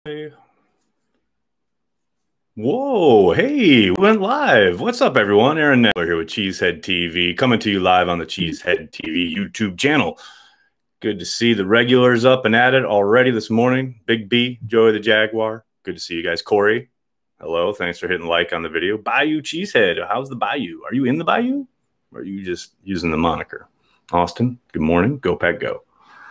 Whoa, hey, we went live. What's up, everyone? Aaron Negler here with Cheesehead TV, coming to you live on the Cheesehead TV YouTube channel. Good to see the regulars up and at it already this morning. Big B, Joey the Jaguar. Good to see you guys. Corey, hello. Thanks for hitting like on the video. Bayou Cheesehead, how's the Bayou? Are you in the Bayou? Or are you just using the moniker? Austin, good morning. Go Pack Go.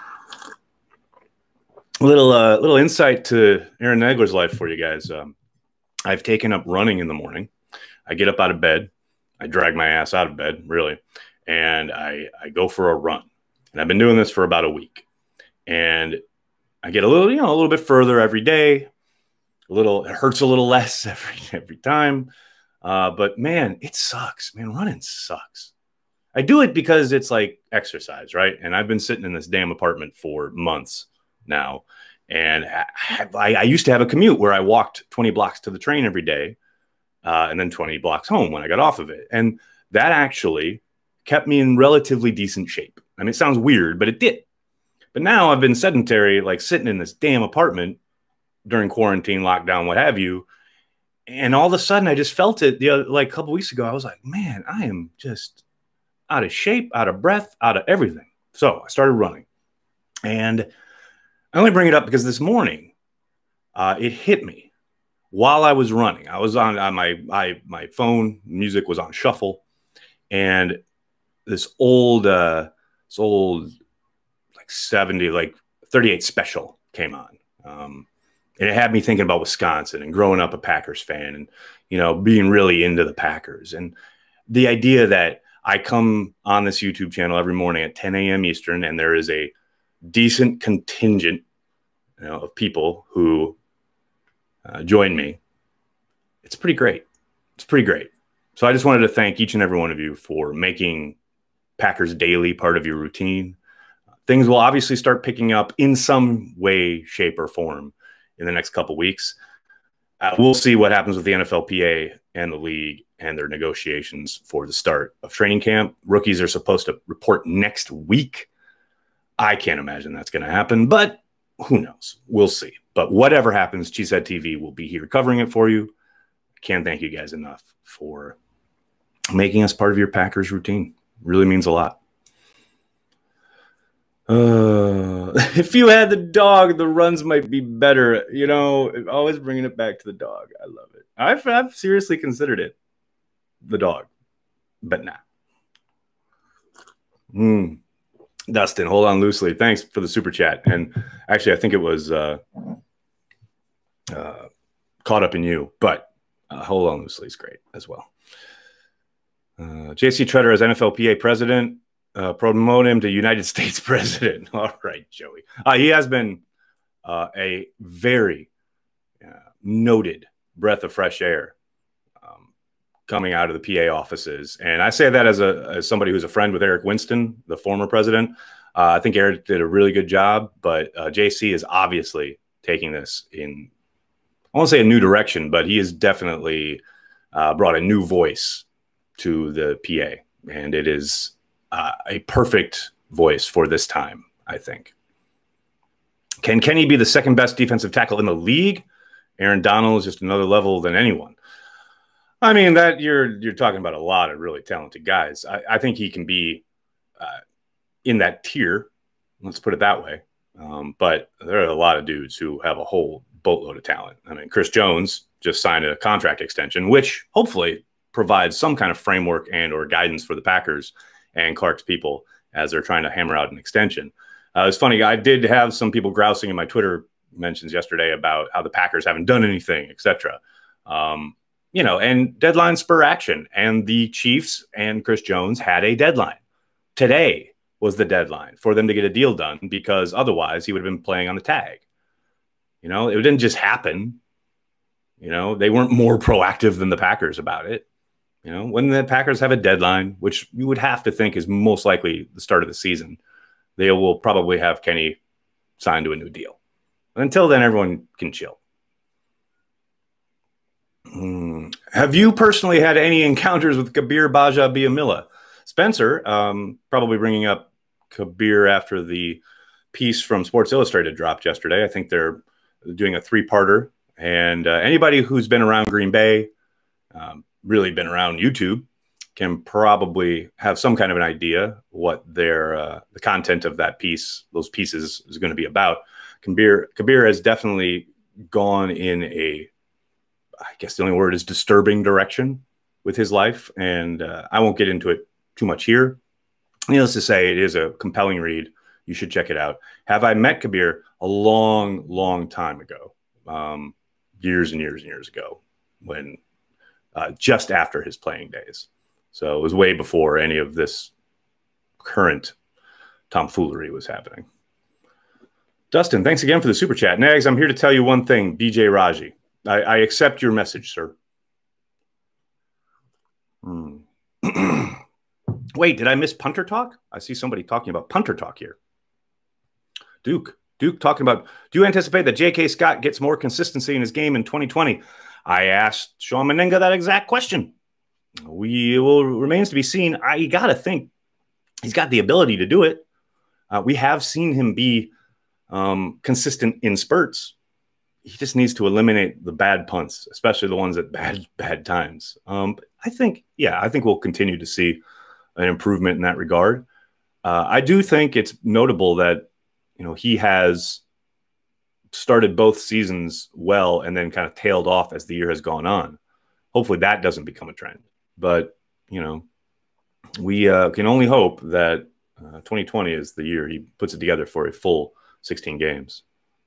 Little insight to Aaron Negler's life for you guys. I've taken up running in the morning. I get up out of bed. I drag my ass out of bed, really, and I go for a run. And I've been doing this for about a week. And I get a little bit further every day. It hurts a little less every time. But man, it sucks. Man, running sucks. I do it because it's like exercise, right? And I've been sitting in this damn apartment for months now. And I used to have a commute where I walked 20 blocks to the train every day and then 20 blocks home when I got off of it. And that actually kept me in relatively decent shape. I mean, it sounds weird, but it did. But now I've been sedentary, like sitting in this damn apartment during quarantine, lockdown, what have you. And all of a sudden I just felt it like a couple weeks ago. I was like, man, I am just out of shape, out of breath, out of everything. So I started running. And I only bring it up because this morning it hit me while I was running. I was on my phone, music was on shuffle, and this old like 38 special came on. And it had me thinking about Wisconsin and growing up a Packers fan and, being really into the Packers. And the idea that I come on this YouTube channel every morning at 10 a.m. Eastern, and there is a decent contingent, of people who join me. It's pretty great. It's pretty great. So I just wanted to thank each and every one of you for making Packers Daily part of your routine. Things will obviously start picking up in some way, shape, or form in the next couple weeks. We'll see what happens with the NFLPA and the league and their negotiations for the start of training camp. Rookies are supposed to report next week. I can't imagine that's going to happen, but who knows? We'll see. But whatever happens, Cheesehead TV will be here covering it for you. Can't thank you guys enough for making us part of your Packers routine. Really means a lot. If you had the dog, the runs might be better. Always bringing it back to the dog. I love it. I've seriously considered it, the dog, but nah. Dustin, hold on loosely. Thanks for the super chat. And actually, I think it was Caught Up in You, but hold on loosely is great as well. JC Treader as NFLPA president. Promote him to United States president. All right, Joey. He has been a very noted breath of fresh air coming out of the PA offices. And I say that as somebody who's a friend with Eric Winston, the former president. I think Eric did a really good job, but JC is obviously taking this in, I won't say a new direction, but he has definitely brought a new voice to the PA. And it is a perfect voice for this time, I think. Can Kenny be the second best defensive tackle in the league? Aaron Donald is just another level than anyone. I mean, that you're talking about a lot of really talented guys. I think he can be in that tier. Let's put it that way. But there are a lot of dudes who have a whole boatload of talent. I mean, Chris Jones just signed a contract extension, which hopefully provides some kind of framework and or guidance for the Packers and Clark's people as they're trying to hammer out an extension. It's funny. I did have some people grousing in my Twitter mentions yesterday about how the Packers haven't done anything, etc. And deadline spur action. And the Chiefs and Chris Jones had a deadline. Today was the deadline for them to get a deal done because otherwise he would have been playing on the tag. It didn't just happen. They weren't more proactive than the Packers about it. When the Packers have a deadline, which you would have to think is most likely the start of the season, they will probably have Kenny signed to a new deal. But until then, everyone can chill. Have you personally had any encounters with Kabir Baja-Biamila? Spencer, probably bringing up Kabir after the piece from Sports Illustrated dropped yesterday. I think they're doing a three-parter. And anybody who's been around Green Bay, really been around YouTube, can probably have some kind of an idea what their the content of that piece, those pieces, is going to be about. Kabir has definitely gone in a, I guess the only word is disturbing direction with his life, and I won't get into it too much here. Needless to say, it is a compelling read. You should check it out. Have I met Kabir? A long, long time ago, years and years and years ago, when just after his playing days. So it was way before any of this current tomfoolery was happening. Dustin, thanks again for the super chat. Nags, I'm here to tell you one thing, BJ Raji. I accept your message, sir. Wait, did I miss punter talk? I see somebody talking about punter talk here. Duke talking about, do you anticipate that J.K. Scott gets more consistency in his game in 2020? I asked Sean Meninga that exact question. Remains to be seen. You got to think he's got the ability to do it. We have seen him be consistent in spurts. He just needs to eliminate the bad punts, especially the ones at bad times. I think we'll continue to see an improvement in that regard. I do think it's notable that, he has started both seasons well and then kind of tailed off as the year has gone on. Hopefully that doesn't become a trend. But, we can only hope that 2020 is the year he puts it together for a full 16 games.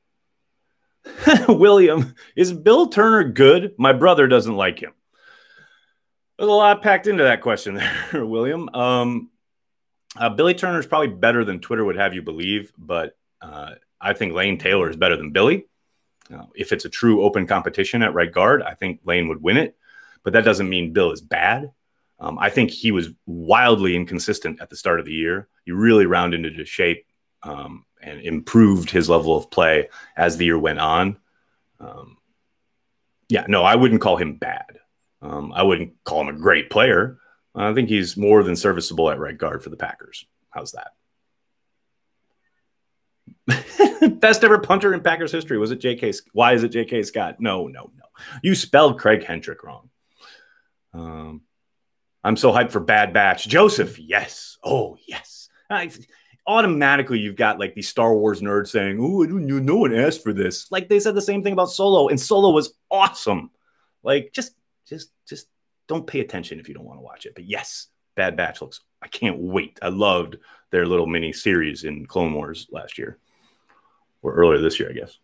William, is Bill Turner good? My brother doesn't like him. There's a lot packed into that question there, William. Billy Turner is probably better than Twitter would have you believe, but I think Lane Taylor is better than Billy. If it's a true open competition at right guard, I think Lane would win it, but that doesn't mean Bill is bad. I think he was wildly inconsistent at the start of the year. He really rounded into shape and improved his level of play as the year went on. I wouldn't call him bad. I wouldn't call him a great player. I think he's more than serviceable at right guard for the Packers. How's that? Best ever punter in Packers history. Was it J.K.? Why is it J.K. Scott? No. You spelled Craig Hendrick wrong. I'm so hyped for Bad Batch. Joseph, yes. Oh, yes. Automatically, you've got like these Star Wars nerds saying, "Oh, no one asked for this." Like they said the same thing about Solo, and Solo was awesome. Like just don't pay attention if you don't want to watch it. But yes, Bad Batch looks. I can't wait. I loved their little mini series in Clone Wars last year, or earlier this year, I guess.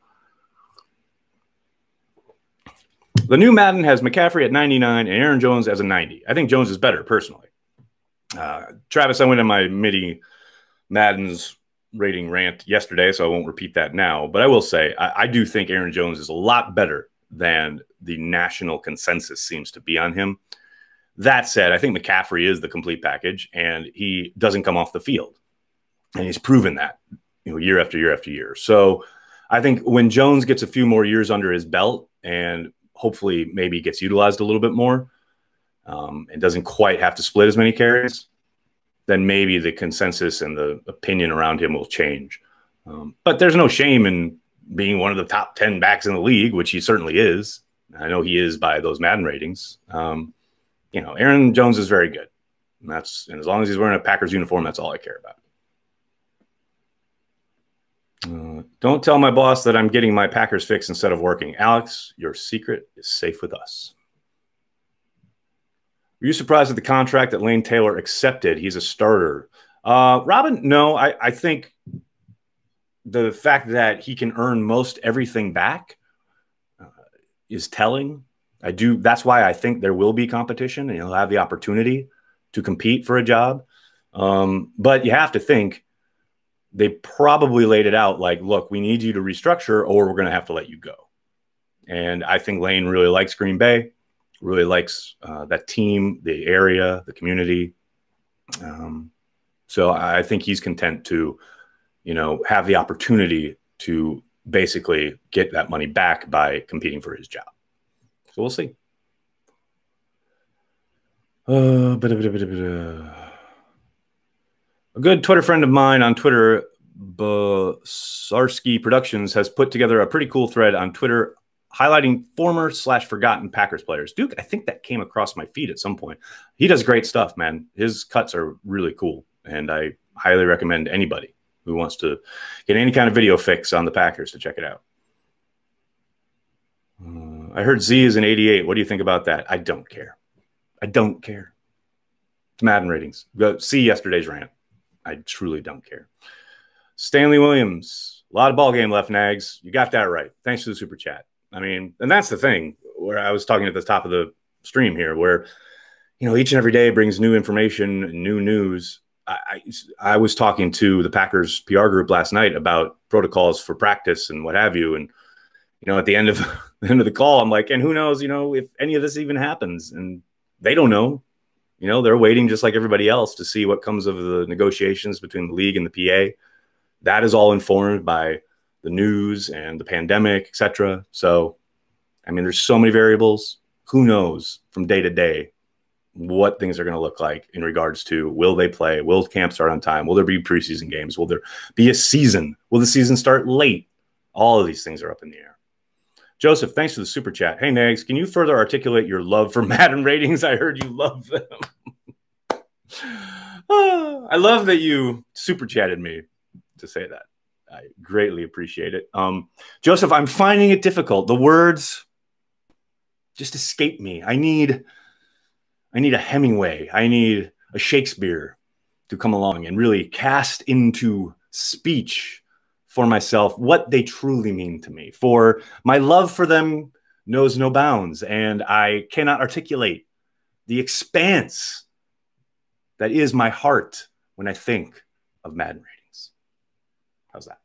The new Madden has McCaffrey at 99 and Aaron Jones as a 90. I think Jones is better personally. Travis, I went in my MIDI Madden's rating rant yesterday, so I won't repeat that now. But I will say I do think Aaron Jones is a lot better than the national consensus seems to be on him. That said, I think McCaffrey is the complete package, and he doesn't come off the field. And he's proven that, year after year after year. So I think when Jones gets a few more years under his belt and hopefully maybe gets utilized a little bit more and doesn't quite have to split as many carries, then maybe the consensus and the opinion around him will change. But there's no shame in being one of the top 10 backs in the league, which he certainly is. I know he is by those Madden ratings. Aaron Jones is very good. And as long as he's wearing a Packers uniform, that's all I care about. Don't tell my boss that I'm getting my Packers fix instead of working. Alex, your secret is safe with us. Were you surprised at the contract that Lane Taylor accepted? He's a starter. Robin, no. I think the fact that he can earn most everything back is telling. That's why I think there will be competition and he'll have the opportunity to compete for a job. But you have to think they probably laid it out like, look, we need you to restructure or we're going to have to let you go. And I think Lane really likes Green Bay, really likes that team, the area, the community. So I think he's content to, have the opportunity to basically get that money back by competing for his job. So we'll see. A good Twitter friend of mine on Twitter Basarsky Productions has put together a pretty cool thread on Twitter highlighting former/forgotten Packers players. Duke, I think that came across my feed at some point. He does great stuff, man. His cuts are really cool, and I highly recommend anybody who wants to get any kind of video fix on the Packers to check it out. I heard Z is an 88. What do you think about that? I don't care. I don't care. It's Madden ratings. See yesterday's rant. I truly don't care. Stanley Williams, a lot of ball game left, Nags. You got that right. Thanks for the super chat. I mean, and that's the thing where I was talking at the top of the stream here, where, you know, each and every day brings new information, new news. I was talking to the Packers PR group last night about protocols for practice and what have you. And, you know, at the end of the call, I'm like, and who knows, you know, if any of this even happens, and they don't know, you know, they're waiting just like everybody else to see what comes of the negotiations between the league and the PA. That is all informed by the news and the pandemic, etc. So, I mean, there's so many variables. Who knows from day to day what things are going to look like in regards to, will they play? Will camp start on time? Will there be preseason games? Will there be a season? Will the season start late? All of these things are up in the air. Joseph, thanks for the super chat. Hey, Nags, can you further articulate your love for Madden ratings? I heard you love them. I love that you super chatted me to say that. I greatly appreciate it. Joseph, I'm finding it difficult. The words just escape me. I need a Hemingway. I need a Shakespeare to come along and really cast into speech for myself what they truly mean to me. For my love for them knows no bounds, and I cannot articulate the expanse that is my heart when I think of Madden ratings. How's that?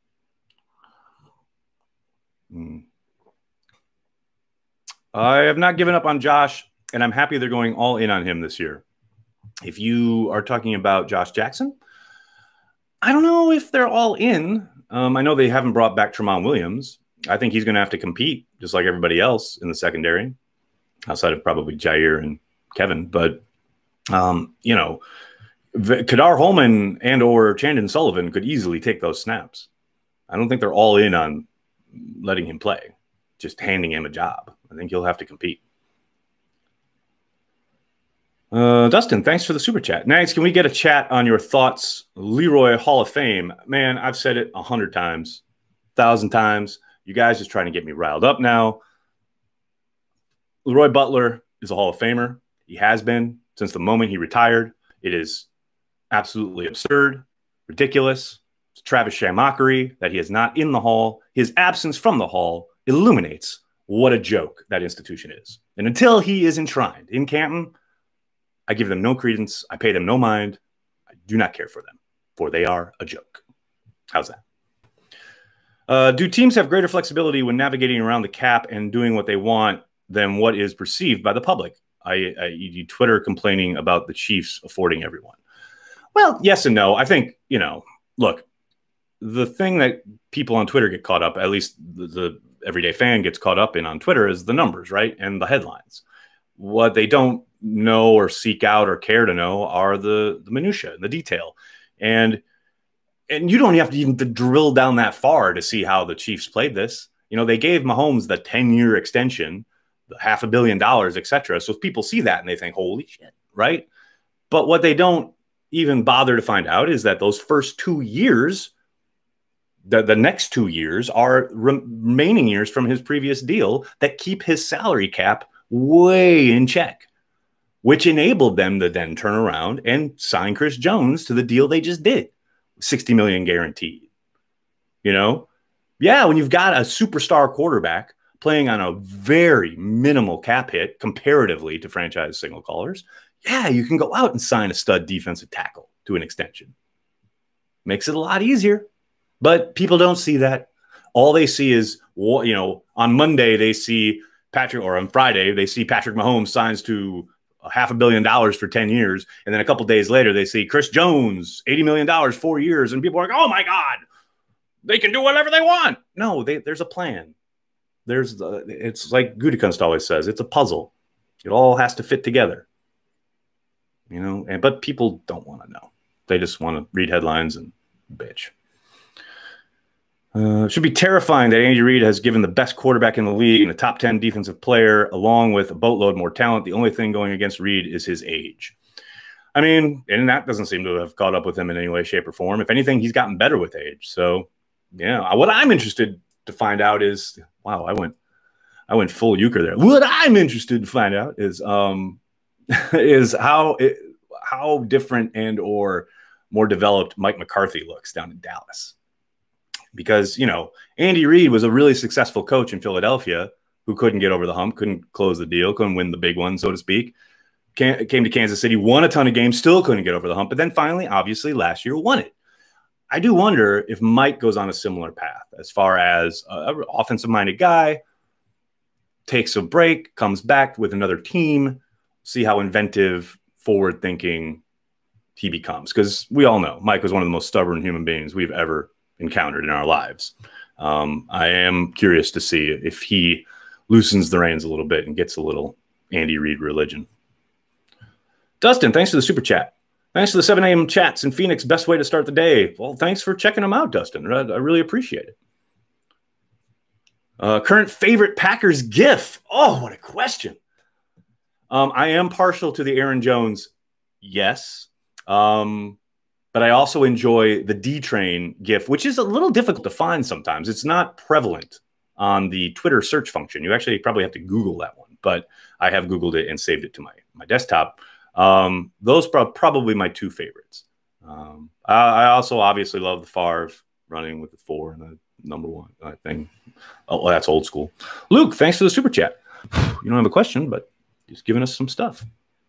I have not given up on Josh, and I'm happy they're going all in on him this year. If you are talking about Josh Jackson, I don't know if they're all in. I know they haven't brought back Tramon Williams. I think he's going to have to compete just like everybody else in the secondary, outside of probably Jair and Kevin. But, you know, Kadar Holman and or Chandon Sullivan could easily take those snaps. I don't think they're all in on letting him play, just handing him a job. I think he'll have to compete. Dustin, thanks for the super chat. Nags, can we get a chat on your thoughts? Leroy Hall of Fame. Man, I've said it 100 times, 1,000 times. You guys just trying to get me riled up now. Leroy Butler is a Hall of Famer. He has been since the moment he retired. It is absolutely absurd, ridiculous. It's Travis Shamockery that he is not in the Hall. His absence from the Hall illuminates what a joke that institution is. And until he is enshrined in Canton, I give them no credence. I pay them no mind. I do not care for them, for they are a joke. How's that? Do teams have greater flexibility when navigating around the cap and doing what they want than what is perceived by the public? I Twitter complaining about the Chiefs affording everyone. Well, yes and no. I think, you know, look, the thing that people on Twitter get caught up, at least the everyday fan gets caught up in on Twitter, is the numbers, right? And the headlines. What they don't know or seek out or care to know are the minutia, the detail. And you don't have to even drill down that far to see how the Chiefs played this. You know, they gave Mahomes the 10-year extension, the $500 million, etc. So if people see that and they think, holy shit, right? But what they don't even bother to find out is that those first 2 years, the next 2 years are remaining years from his previous deal that keep his salary cap way in check, which enabled them to then turn around and sign Chris Jones to the deal they just did, $60 million guaranteed. You know, yeah, when you've got a superstar quarterback playing on a very minimal cap hit comparatively to franchise signal callers, yeah, you can go out and sign a stud defensive tackle to an extension. Makes it a lot easier, but people don't see that. All they see is, you know, on Monday they see Patrick, or on Friday they see Patrick Mahomes signs to $500 million for 10 years. And then a couple days later, they see Chris Jones, $80 million, 4 years. And people are like, oh my God, they can do whatever they want. No, there's a plan. It's like Gutekunst always says, it's a puzzle. It all has to fit together, you know, but people don't want to know. They just want to read headlines and bitch. Should be terrifying that Andy Reid has given the best quarterback in the league and a top 10 defensive player, along with a boatload more talent. The only thing going against Reid is his age. I mean, and that doesn't seem to have caught up with him in any way, shape, or form. If anything, he's gotten better with age. So, yeah, what I'm interested to find out is, wow, I went full euchre there. What I'm interested to find out is is how different and or more developed Mike McCarthy looks down in Dallas. Because, you know, Andy Reid was a really successful coach in Philadelphia who couldn't get over the hump, couldn't close the deal, couldn't win the big one, so to speak. Came to Kansas City, won a ton of games, still couldn't get over the hump. But then finally, obviously, last year won it. I do wonder if Mike goes on a similar path as far as an offensive-minded guy, takes a break, comes back with another team, see how inventive, forward-thinking he becomes. Because we all know Mike was one of the most stubborn human beings we've ever encountered in our lives. I am curious to see if he loosens the reins a little bit and gets a little Andy Reid religion. Dustin, thanks for the super chat. Thanks for the 7 a.m. chats in Phoenix. Best way to start the day. Well, thanks for checking them out, Dustin. I really appreciate it. Current favorite Packers GIF. Oh, what a question. I am partial to the Aaron Jones. Yes. But I also enjoy the D-Train GIF, which is a little difficult to find sometimes. It's not prevalent on the Twitter search function. You actually probably have to Google that one, but I have Googled it and saved it to my desktop. Those are probably my two favorites. I also obviously love the Favre running with the 4 and the number 1 thing. Oh, that's old school. Luke, thanks for the super chat. You don't have a question, but just giving us some stuff.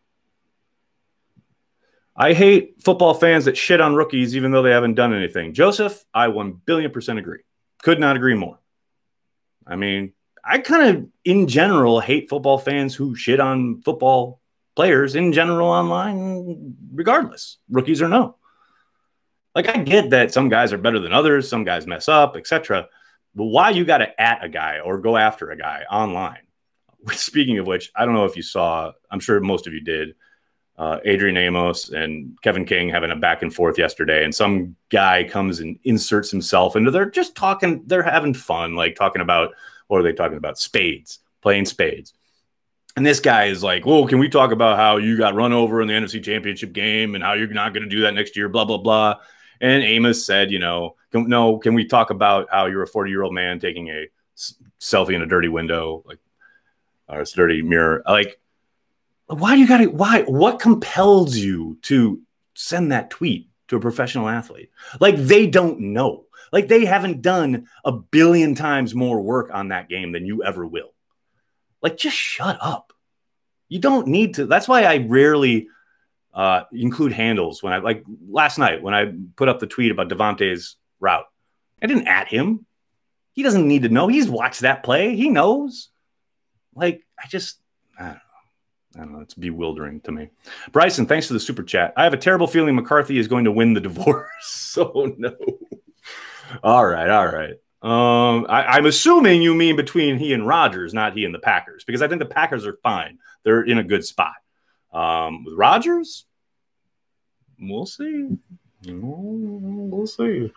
I hate football fans that shit on rookies even though they haven't done anything. Joseph, I 1,000,000,000% agree. Could not agree more. I mean, I kind of, in general, hate football fans who shit on football players in general online, regardless, rookies or no. Like, I get that some guys are better than others, some guys mess up, etc. But why you got to at a guy or go after a guy online? Speaking of which, I don't know if you saw, I'm sure most of you did, Adrian Amos and Kevin King having a back and forth yesterday, and some guy comes and inserts himself into, they're just talking, they're having fun, like talking about, what are they talking about? Spades, playing spades. And this guy is like, "Whoa, can we talk about how you got run over in the NFC Championship game and how you're not going to do that next year, blah, blah, blah." And Amos said, you know, can we talk about how you're a 40-year-old man taking a selfie in a dirty window, like, or a dirty mirror? Like, why do you got to, what compels you to send that tweet to a professional athlete? Like, they don't know. Like, they haven't done 1 billion times more work on that game than you ever will. Like, just shut up. You don't need to. That's why I rarely include handles when I, like last night when I put up the tweet about Devontae's route. I didn't at him. He doesn't need to know. He's watched that play. He knows. Like, I don't know. It's bewildering to me. Bryson, thanks for the super chat. I have a terrible feeling McCarthy is going to win the divorce. Oh, no. All right. I'm assuming you mean between he and Rodgers, not he and the Packers, because I think the Packers are fine. They're in a good spot. With Rodgers, we'll see. We'll see.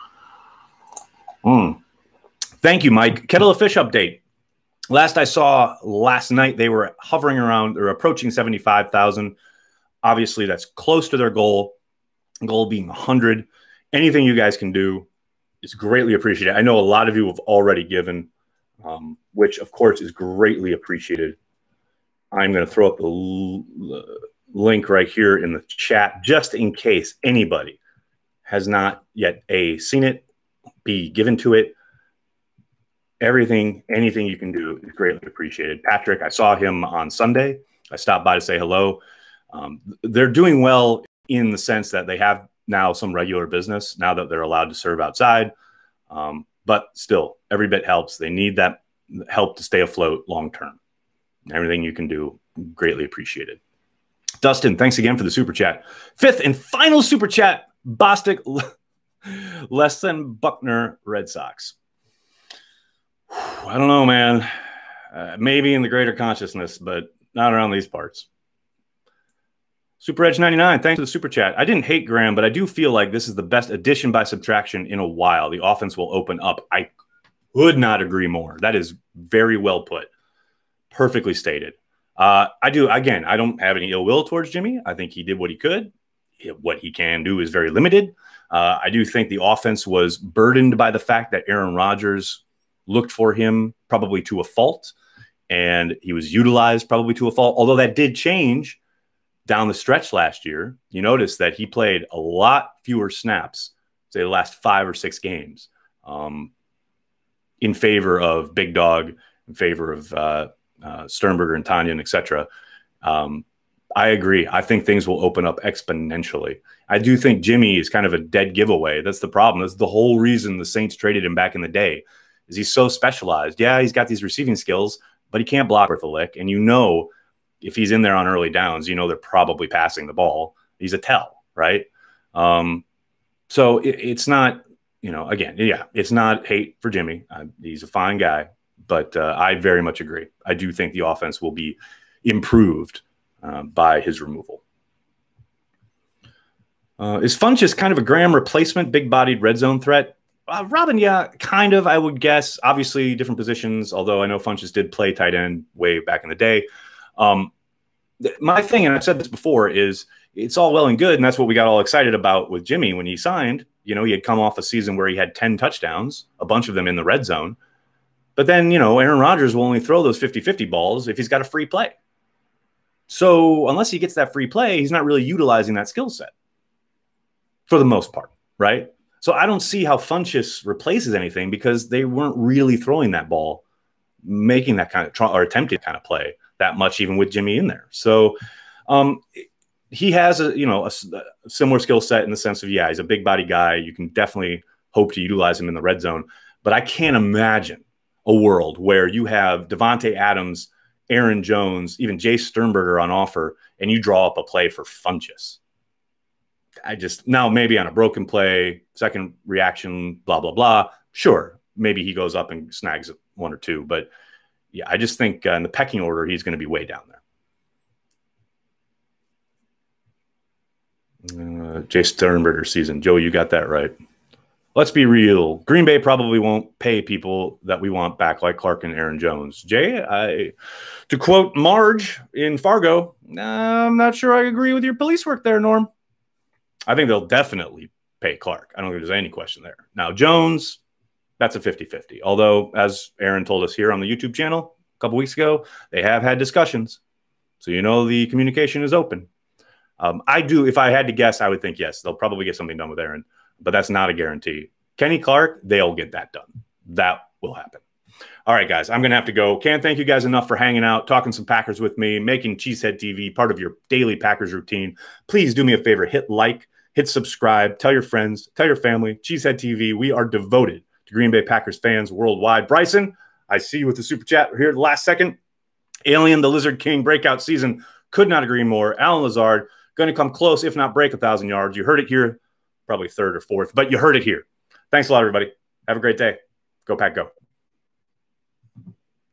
Thank you, Mike. Kettle of Fish update. Last I saw last night, they were hovering around or approaching 75,000. Obviously, that's close to their goal. Goal being 100. Anything you guys can do is greatly appreciated. I know a lot of you have already given, which, of course, is greatly appreciated. I'm going to throw up the link right here in the chat just in case anybody has not yet, A, seen it, B, given to it. Anything you can do is greatly appreciated. Patrick, I saw him on Sunday. I stopped by to say hello. They're doing well in the sense that they have now some regular business now that they're allowed to serve outside. But still, every bit helps. They need that help to stay afloat long term. Everything you can do, greatly appreciated. Dustin, thanks again for the super chat. 5th and final super chat, Bostic, less than Buckner Red Sox. I don't know, man. Maybe in the greater consciousness, but not around these parts. Super Edge 99, thanks for the super chat. I didn't hate Graham, but I do feel like this is the best addition by subtraction in a while. The offense will open up. I could not agree more. That is very well put. Perfectly stated. I don't have any ill will towards Jimmy. I think he did what he could. What he can do is very limited. I do think the offense was burdened by the fact that Aaron Rodgers looked for him probably to a fault, and he was utilized probably to a fault, although that did change down the stretch last year. You notice that he played a lot fewer snaps, say the last 5 or 6 games, in favor of Big Dog, in favor of Sternberger and Tanyan, etc. I agree. I think things will open up exponentially. I do think Jimmy is kind of a dead giveaway. That's the problem. That's the whole reason the Saints traded him back in the day, is he's so specialized. Yeah, he's got these receiving skills, but he can't block worth a lick. And you know, if he's in there on early downs, you know they're probably passing the ball. He's a tell, right? So it's not, you know, again, yeah, it's not hate for Jimmy. He's a fine guy, but I very much agree. I do think the offense will be improved by his removal. Is Funchess kind of a Graham replacement, big-bodied red zone threat? Robin, yeah, kind of, I would guess. Obviously, different positions, although I know Funchess did play tight end way back in the day. My thing, and I've said this before, is it's all well and good, and that's what we got all excited about with Jimmy when he signed. You know, he had come off a season where he had 10 touchdowns, a bunch of them in the red zone. But then, you know, Aaron Rodgers will only throw those 50-50 balls if he's got a free play. So unless he gets that free play, he's not really utilizing that skill set for the most part, right? So I don't see how Funchess replaces anything, because they weren't really throwing that ball, making that kind of or attempting kind of play that much, even with Jimmy in there. So he has a similar skill set in the sense of, yeah, he's a big body guy. You can definitely hope to utilize him in the red zone, but I can't imagine a world where you have Devontae Adams, Aaron Jones, even Jay Sternberger on offer, and you draw up a play for Funchess. Now maybe on a broken play, second reaction, blah, blah, blah. Sure, maybe he goes up and snags 1 or 2, but yeah, I just think in the pecking order, he's going to be way down there. Jay Sternberger season. Joe, you got that right. Let's be real. Green Bay probably won't pay people that we want back, like Clark and Aaron Jones. Jay, to quote Marge in Fargo, I'm not sure I agree with your police work there, Norm. I think they'll definitely pay Clark. I don't think there's any question there. Now, Jones, that's a 50-50. Although, as Aaron told us here on the YouTube channel a couple weeks ago, they have had discussions. So, you know, the communication is open. If I had to guess, I would think yes, they'll probably get something done with Aaron, but that's not a guarantee. Kenny Clark, they'll get that done. That will happen. All right, guys, I'm going to have to go. Can't thank you guys enough for hanging out, talking some Packers with me, making Cheesehead TV part of your daily Packers routine. Please do me a favor, hit like, hit subscribe, tell your friends, tell your family. Cheesehead TV, we are devoted to Green Bay Packers fans worldwide. Bryson, I see you with the super chat here at the last second. Alien, the Lizard King breakout season. Could not agree more. Alan Lazard, going to come close, if not break 1,000 yards. You heard it here, probably 3rd or 4th, but you heard it here. Thanks a lot, everybody. Have a great day. Go Pack, go.